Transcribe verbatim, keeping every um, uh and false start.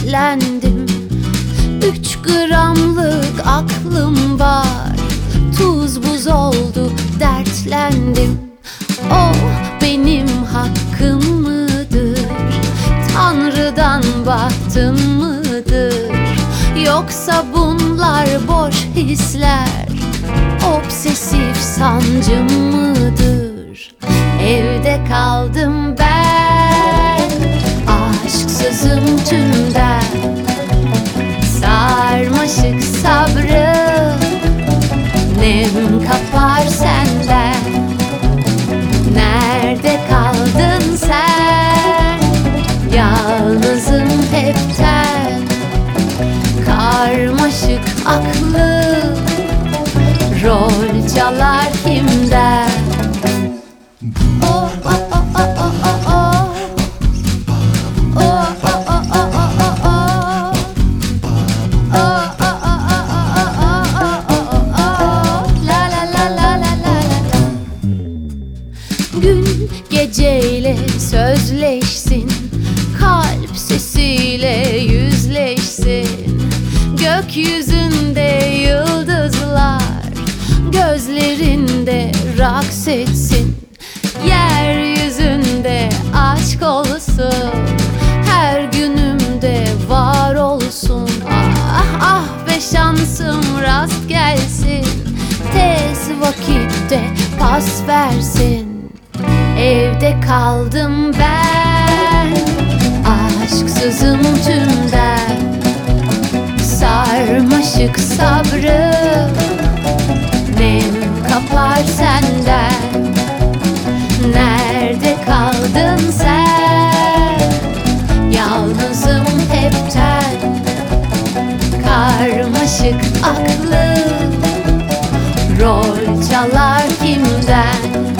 dertlendim. Üç gramlık aklım var, tuz buz oldu dertlendim. O benim hakkım mıdır? Tanrı'dan bahtım mıdır? Yoksa bunlar boş hisler, obsesif sancım mıdır? Evde kaldım ben, aşksızım tümden. Sarmaşık sabrım, nem kapar senden. Nerede kaldın sen? Yalnızım hepten. Karmaşık aklım, rol çalar kimden? Oh, oh, oh, oh, oh, oh, oh. Oh, oh, oh, oh, oh, oh, oh. Oh, oh, oh, oh, oh, oh, oh, oh. La la la la la la la. Gün geceyle sözleşsin, kalp sesiyle yüzleşsin. Gökyüzünde yıldızlar gözlerinde raks etsin. Yeryüzünde aşk olsun, her günümde var olsun. Ah ah be şansım rast gelsin, tez vakitte pas versin. Evde kaldım ben, aşksızım tümden. Sarmaşık sabrım, nem kapar senden. Nerede kaldın sen? Yalnızım hepten. Karmaşık aklım, rol çalar kimden?